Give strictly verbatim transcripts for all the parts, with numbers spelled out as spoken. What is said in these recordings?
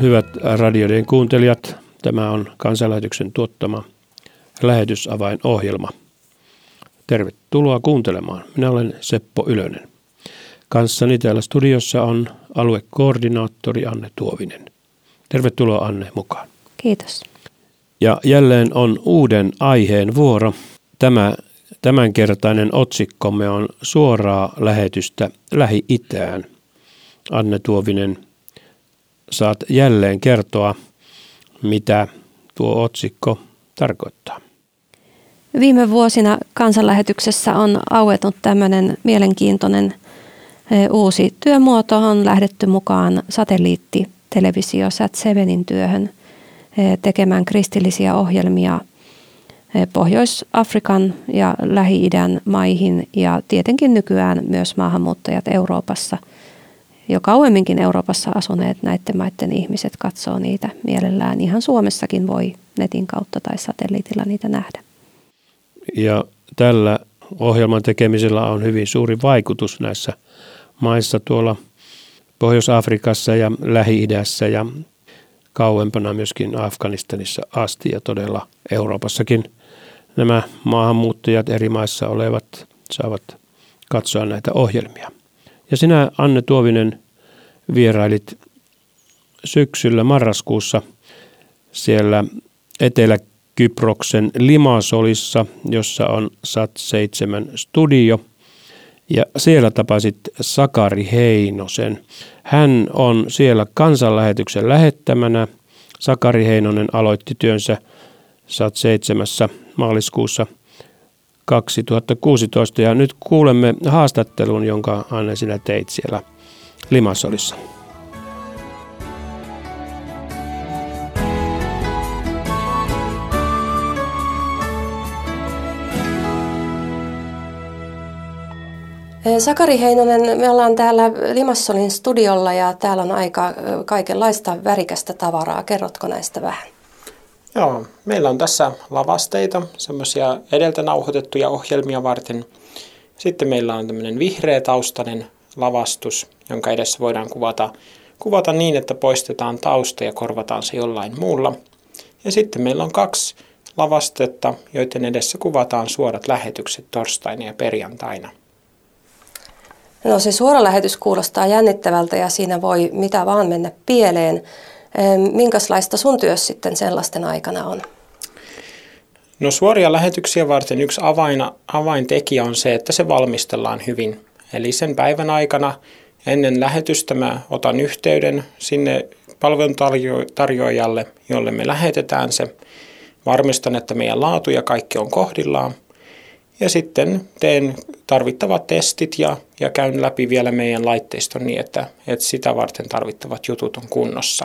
Hyvät radioiden kuuntelijat, tämä on Kansanlähetyksen tuottama lähetysavainohjelma. Tervetuloa kuuntelemaan. Minä olen Seppo Ylönen. Kanssani täällä studiossa on aluekoordinaattori Anne Tuovinen. Tervetuloa Anne mukaan. Kiitos. Ja jälleen on uuden aiheen vuoro. Tämä tämänkertainen otsikkomme on suoraa lähetystä Lähi-Itään. Anne Tuovinen, saat jälleen kertoa, mitä tuo otsikko tarkoittaa. Viime vuosina Kansanlähetyksessä on auennut tämmöinen mielenkiintoinen uusi työmuoto. On lähdetty mukaan satelliittitelevisio Sat seitsemän työhön tekemään kristillisiä ohjelmia Pohjois-Afrikan ja Lähi-idän maihin ja tietenkin nykyään myös maahanmuuttajat Euroopassa. Jo kauemminkin Euroopassa asuneet näiden maiden ihmiset katsoo niitä mielellään. Ihan Suomessakin voi netin kautta tai satelliitilla niitä nähdä. Ja tällä ohjelman tekemisellä on hyvin suuri vaikutus näissä maissa tuolla Pohjois-Afrikassa ja Lähi-idässä ja kauempana myöskin Afganistanissa asti ja todella Euroopassakin nämä maahanmuuttajat eri maissa olevat saavat katsoa näitä ohjelmia. Ja sinä, Anne Tuovinen, vierailit syksyllä marraskuussa siellä Etelä-Kyproksen Limassolissa, jossa on Sat seitsemän studio. Ja siellä tapasit Sakari Heinosen. Hän on siellä Kansanlähetyksen lähettämänä. Sakari Heinonen aloitti työnsä Sat seitsemän maaliskuussa kaksituhattakuusitoista ja nyt kuulemme haastattelun, jonka Anne sinä teit siellä Limassolissa. Sakari Heinonen, me ollaan täällä Limassolin studiolla ja täällä on aika kaikenlaista värikästä tavaraa. Kerrotko näistä vähän? Joo, meillä on tässä lavasteita, semmoisia edeltä nauhoitettuja ohjelmia varten. Sitten meillä on tämmöinen vihreä taustainen lavastus, jonka edessä voidaan kuvata, kuvata niin, että poistetaan tausta ja korvataan se jollain muulla. Ja sitten meillä on kaksi lavastetta, joiden edessä kuvataan suorat lähetykset torstaina ja perjantaina. No se suora lähetys kuulostaa jännittävältä ja siinä voi mitä vaan mennä pieleen. Minkälaista sun työssä sitten sellaisten aikana on? No suoria lähetyksiä varten yksi avaina, avaintekijä on se, että se valmistellaan hyvin. Eli sen päivän aikana ennen lähetystä mä otan yhteyden sinne palveluntarjoajalle, jolle me lähetetään se. Varmistan, että meidän laatu ja kaikki on kohdillaan. Ja sitten teen tarvittavat testit ja, ja käyn läpi vielä meidän laitteiston niin, että, että sitä varten tarvittavat jutut on kunnossa.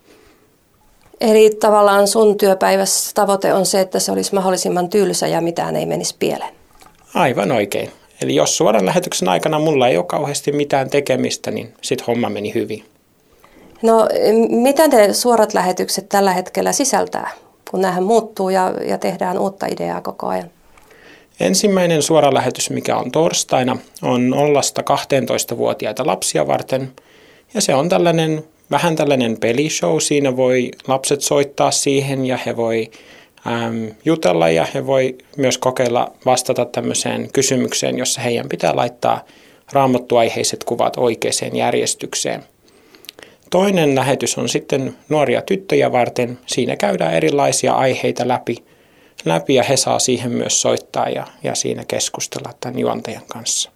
Eli tavallaan sun työpäivässä tavoite on se, että se olisi mahdollisimman tylsä ja mitään ei menisi pieleen. Aivan oikein. Eli jos suoran lähetyksen aikana mulla ei ole kauheasti mitään tekemistä, niin sit homma meni hyvin. No mitä ne suorat lähetykset tällä hetkellä sisältää, kun näähän muuttuu ja, ja tehdään uutta ideaa koko ajan? Ensimmäinen suora lähetys, mikä on torstaina, on nollasta kahteentoista-vuotiaita lapsia varten. Ja se on tällainen, vähän tällainen pelishow. Siinä voi lapset soittaa siihen ja he voi äm, jutella ja he voi myös kokeilla vastata tämmöiseen kysymykseen, jossa heidän pitää laittaa raamattuaiheiset kuvat oikeaan järjestykseen. Toinen lähetys on sitten nuoria tyttöjä varten. Siinä käydään erilaisia aiheita läpi. läpi ja he saa siihen myös soittaa ja, ja siinä keskustella tämän juontajan kanssa.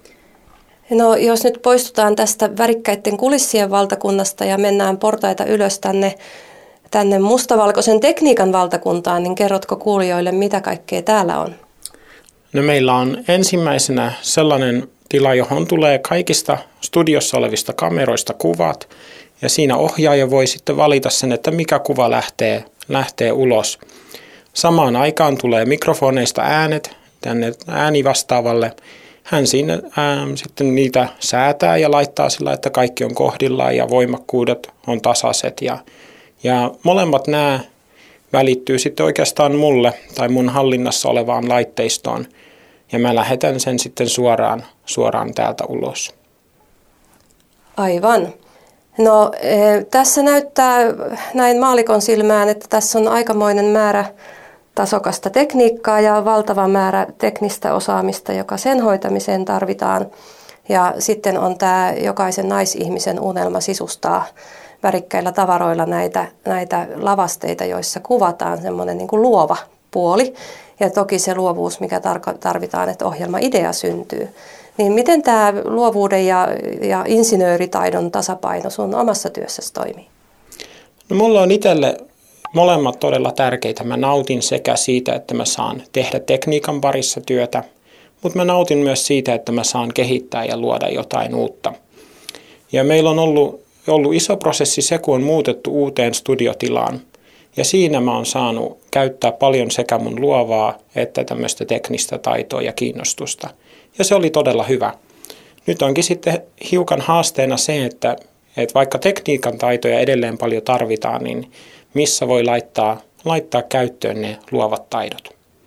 No jos nyt poistutaan tästä värikkäiden kulissien valtakunnasta ja mennään portaita ylös tänne, tänne mustavalkoisen tekniikan valtakuntaan, niin kerrotko kuulijoille, mitä kaikkea täällä on? No meillä on ensimmäisenä sellainen tila, johon tulee kaikista studiossa olevista kameroista kuvat ja siinä ohjaaja voi sitten valita sen, että mikä kuva lähtee, lähtee ulos. Samaan aikaan tulee mikrofoneista äänet tänne äänivastaavalle. Hän siinä ää, sitten niitä säätää ja laittaa sillä, että kaikki on kohdillaan ja voimakkuudet on tasaiset. Ja, ja molemmat nämä välittyy sitten oikeastaan mulle tai mun hallinnassa olevaan laitteistoon. Ja mä lähetän sen sitten suoraan, suoraan täältä ulos. Aivan. No tässä näyttää näin maalikon silmään, että tässä on aikamoinen määrä tasokasta tekniikkaa ja valtava määrä teknistä osaamista, joka sen hoitamiseen tarvitaan. Ja sitten on tämä jokaisen naisihmisen unelma sisustaa värikkäillä tavaroilla näitä, näitä lavasteita, joissa kuvataan semmoinen niin kuin luova puoli. Ja toki se luovuus, mikä tarvitaan, että ohjelma-idea syntyy. Niin miten tämä luovuuden ja, ja insinööritaidon tasapaino sun omassa työssäsi toimii? No mulla on itselle molemmat todella tärkeitä. Mä nautin sekä siitä, että mä saan tehdä tekniikan parissa työtä, mutta mä nautin myös siitä, että mä saan kehittää ja luoda jotain uutta. Ja meillä on ollut, ollut iso prosessi se, kun on muutettu uuteen studiotilaan. Ja siinä mä oon saanut käyttää paljon sekä mun luovaa että tämmöistä teknistä taitoa ja kiinnostusta. Ja se oli todella hyvä. Nyt onkin sitten hiukan haasteena se, että, että vaikka tekniikan taitoja edelleen paljon tarvitaan, niin missä voi laittaa, laittaa käyttöön ne luovat taidot?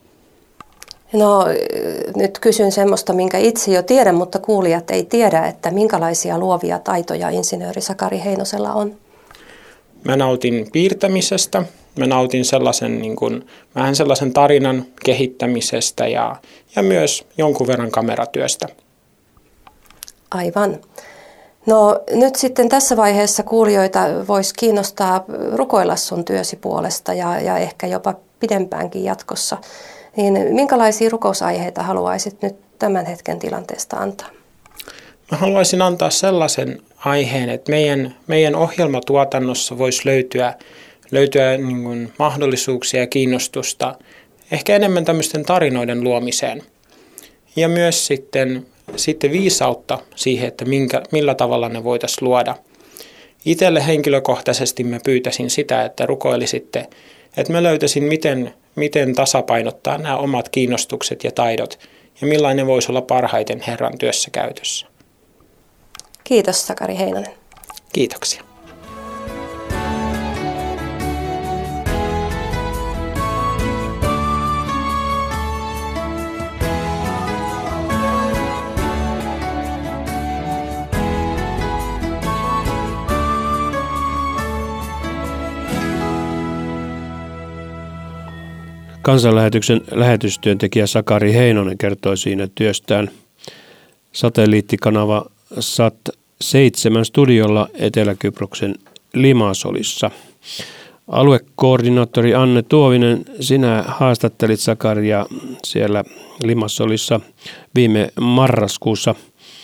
No nyt kysyn semmoista, minkä itse jo tiedän, mutta kuulijat ei tiedä, että minkälaisia luovia taitoja insinööri Sakari Heinosella on. Mä nautin piirtämisestä, mä nautin sellaisen, niin kuin, vähän sellaisen tarinan kehittämisestä ja, ja myös jonkun verran kameratyöstä. Aivan. No nyt sitten tässä vaiheessa kuulijoita voisi kiinnostaa rukoilla sun työsi puolesta ja, ja ehkä jopa pidempäänkin jatkossa. Niin minkälaisia rukousaiheita haluaisit nyt tämän hetken tilanteesta antaa? Mä haluaisin antaa sellaisen aiheen, että meidän, meidän ohjelmatuotannossa voisi löytyä, löytyä niin kuin mahdollisuuksia ja kiinnostusta ehkä enemmän tämmöisten tarinoiden luomiseen. Ja myös sitten, sitten viisautta siihen, että minkä, millä tavalla ne voitaisiin luoda. Itselle henkilökohtaisesti mä pyytäisin sitä, että rukoilisitte, että mä löytäisin, miten, miten tasapainottaa nämä omat kiinnostukset ja taidot ja millainen voisi olla parhaiten Herran työssä käytössä. Kiitos Sakari Heinonen. Kiitoksia. Kansanlähetyksen lähetystyöntekijä Sakari Heinonen kertoi siinä työstään satelliittikanava Sat seitsemän studiolla Etelä-Kyproksen Limassolissa. Aluekoordinaattori Anne Tuovinen, sinä haastattelit Sakaria siellä Limassolissa viime marraskuussa.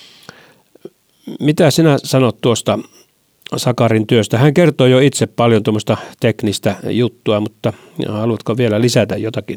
Mitä sinä sanot tuosta Sakarin työstä? Hän kertoi jo itse paljon tuommoista teknistä juttua, mutta haluatko vielä lisätä jotakin?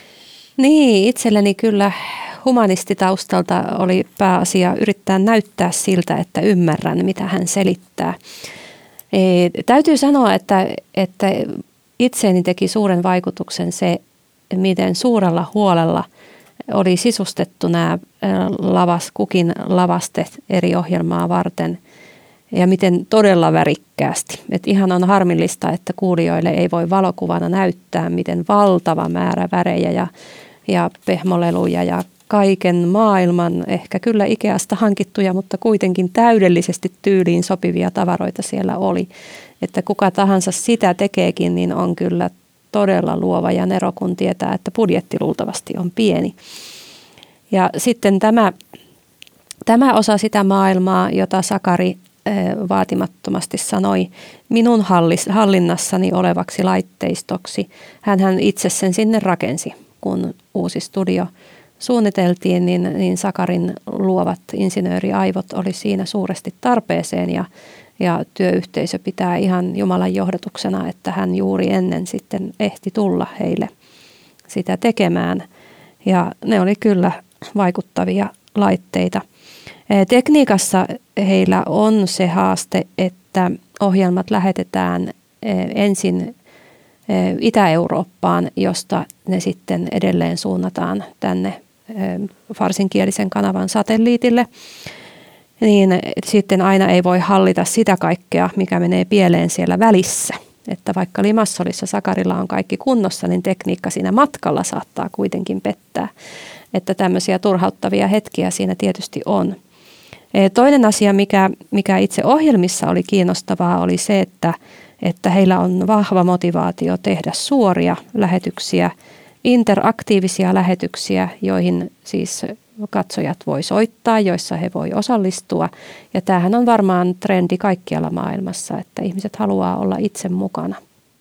Niin, itselleni kyllä humanistitaustalta oli pääasia yrittää näyttää siltä, että ymmärrän, mitä hän selittää. E, täytyy sanoa, että, että itseeni teki suuren vaikutuksen se, miten suurella huolella oli sisustettu nämä lavas, kukin lavasteet eri ohjelmaa varten ja miten todella värikkäästi. Et ihan on harmillista, että kuulijoille ei voi valokuvana näyttää, miten valtava määrä värejä ja, ja pehmoleluja ja kaiken maailman, ehkä kyllä Ikeasta hankittuja, mutta kuitenkin täydellisesti tyyliin sopivia tavaroita siellä oli. Että kuka tahansa sitä tekeekin, niin on kyllä todella luova ja nero, kun tietää, että budjetti luultavasti on pieni. Ja sitten tämä, tämä osa sitä maailmaa, jota Sakari vaatimattomasti sanoi minun hallinnassani olevaksi laitteistoksi. Hänhän itse sen sinne rakensi, kun uusi studio suunniteltiin, niin, niin Sakarin luovat insinööriaivot oli siinä suuresti tarpeeseen ja, ja työyhteisö pitää ihan Jumalan johdatuksena, että hän juuri ennen sitten ehti tulla heille sitä tekemään. Ja ne oli kyllä vaikuttavia laitteita. Tekniikassa heillä on se haaste, että ohjelmat lähetetään ensin Itä-Eurooppaan, josta ne sitten edelleen suunnataan tänne farsinkielisen kanavan satelliitille. Niin sitten aina ei voi hallita sitä kaikkea, mikä menee pieleen siellä välissä. Että vaikka Limassolissa Sakarilla on kaikki kunnossa, niin tekniikka siinä matkalla saattaa kuitenkin pettää. Että tämmöisiä turhauttavia hetkiä siinä tietysti on. Toinen asia, mikä, mikä itse ohjelmissa oli kiinnostavaa, oli se, että, että heillä on vahva motivaatio tehdä suoria lähetyksiä, interaktiivisia lähetyksiä, joihin siis katsojat voi soittaa, joissa he voi osallistua. Ja tämähän on varmaan trendi kaikkialla maailmassa, että ihmiset haluaa olla itse mukana.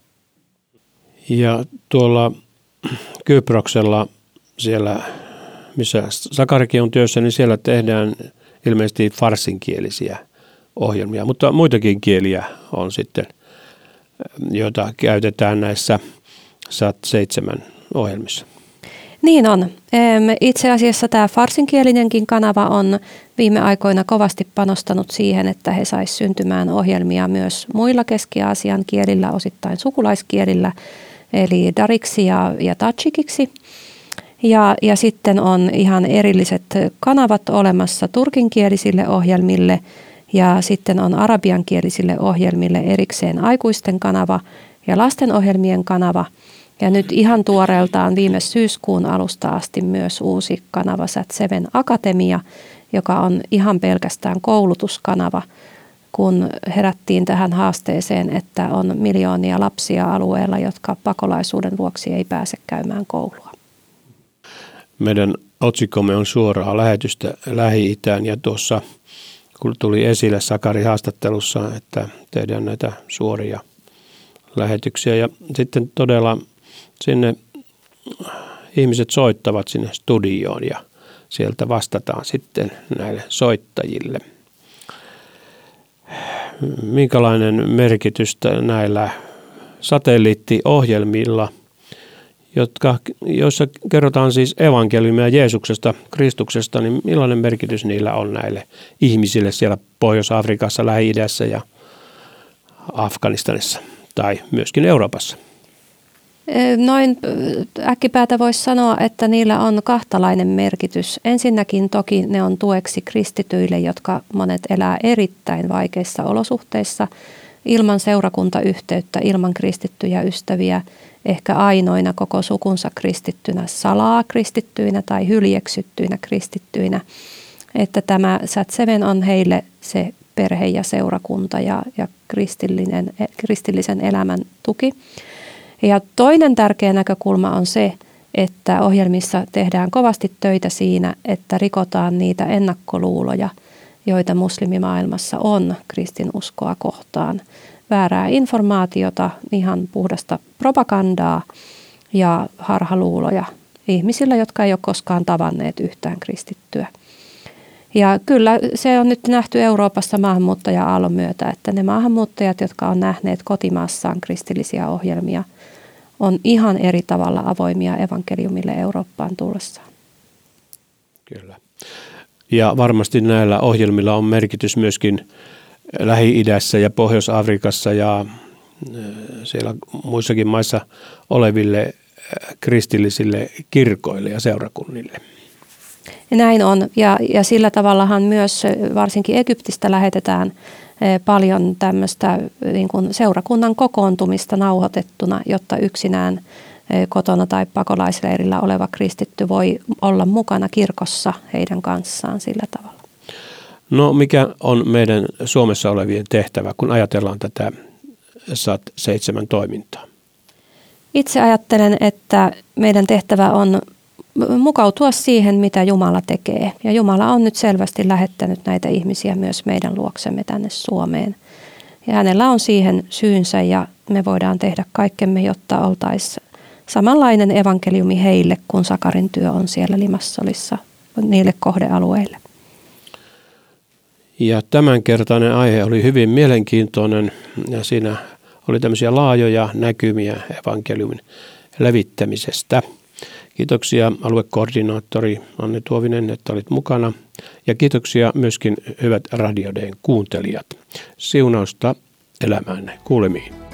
Ja tuolla Kyproksella, siellä missä Sakarikin on työssä, niin siellä tehdään ilmeisesti farsinkielisiä ohjelmia, mutta muitakin kieliä on sitten, joita käytetään näissä S A T seitsemän ohjelmissa. Niin on. Itse asiassa tämä farsinkielinenkin kanava on viime aikoina kovasti panostanut siihen, että he sais syntymään ohjelmia myös muilla Keski-Aasian kielillä, osittain sukulaiskielillä, eli dariksi ja, ja tadžikiksi. Ja, ja sitten on ihan erilliset kanavat olemassa turkinkielisille ohjelmille ja sitten on arabiankielisille ohjelmille erikseen aikuisten kanava ja lastenohjelmien kanava. Ja nyt ihan tuoreeltaan viime syyskuun alusta asti myös uusi kanava S A T seitsemän Akatemia, joka on ihan pelkästään koulutuskanava, kun herättiin tähän haasteeseen, että on miljoonia lapsia alueella, jotka pakolaisuuden vuoksi ei pääse käymään koulua. Meidän otsikkomme on suoraa lähetystä Lähi-Itään ja tuossa kun tuli esille Sakari haastattelussa, että tehdään näitä suoria lähetyksiä ja sitten todella sinne ihmiset soittavat sinne studioon ja sieltä vastataan sitten näille soittajille. Minkälainen merkitys näillä satelliittiohjelmilla, jotka, joissa kerrotaan siis evankeliumia Jeesuksesta, Kristuksesta, niin millainen merkitys niillä on näille ihmisille siellä Pohjois-Afrikassa, Lähi-idässä ja Afganistanissa tai myöskin Euroopassa? Noin äkkipäätä voisi sanoa, että niillä on kahtalainen merkitys. Ensinnäkin toki ne on tueksi kristityille, jotka monet elää erittäin vaikeissa olosuhteissa, ilman seurakuntayhteyttä, ilman kristittyjä ystäviä, ehkä ainoina koko sukunsa kristittynä, salaa kristittyinä tai hyljeksyttyinä kristittyinä. Että tämä S A T seitsemän on heille se perhe ja seurakunta ja, ja kristillinen, kristillisen elämän tuki. Ja toinen tärkeä näkökulma on se, että ohjelmissa tehdään kovasti töitä siinä, että rikotaan niitä ennakkoluuloja, joita muslimimaailmassa on kristinuskoa kohtaan. Väärää informaatiota, ihan puhdasta propagandaa ja harhaluuloja ihmisillä, jotka ei ole koskaan tavanneet yhtään kristittyä. Ja kyllä se on nyt nähty Euroopassa maahanmuuttaja-aallon myötä, että ne maahanmuuttajat, jotka on nähneet kotimaassaan kristillisiä ohjelmia, on ihan eri tavalla avoimia evankeliumille Eurooppaan tullessaan. Kyllä. Ja varmasti näillä ohjelmilla on merkitys myöskin Lähi-idässä ja Pohjois-Afrikassa ja siellä muissakin maissa oleville kristillisille kirkoille ja seurakunnille. Näin on ja, ja sillä tavallahan myös varsinkin Egyptistä lähetetään paljon tämmöistä niin kuin seurakunnan kokoontumista nauhoitettuna, jotta yksinään kotona tai pakolaisleirillä oleva kristitty voi olla mukana kirkossa heidän kanssaan sillä tavalla. No mikä on meidän Suomessa olevien tehtävä, kun ajatellaan tätä S A T seitsemän toimintaa? Itse ajattelen, että meidän tehtävä on mukautua siihen, mitä Jumala tekee. Ja Jumala on nyt selvästi lähettänyt näitä ihmisiä myös meidän luoksemme tänne Suomeen. Ja hänellä on siihen syynsä ja me voidaan tehdä kaikkemme, jotta oltaisiin samanlainen evankeliumi heille, kun Sakarin työ on siellä Limassolissa niille kohdealueille. Ja tämänkertainen aihe oli hyvin mielenkiintoinen ja siinä oli tämmöisiä laajoja näkymiä evankeliumin levittämisestä. Kiitoksia aluekoordinaattori Anne Tuovinen, että olit mukana ja kiitoksia myöskin hyvät Radio Dayn kuuntelijat. Siunausta elämäänne. Kuulemiin.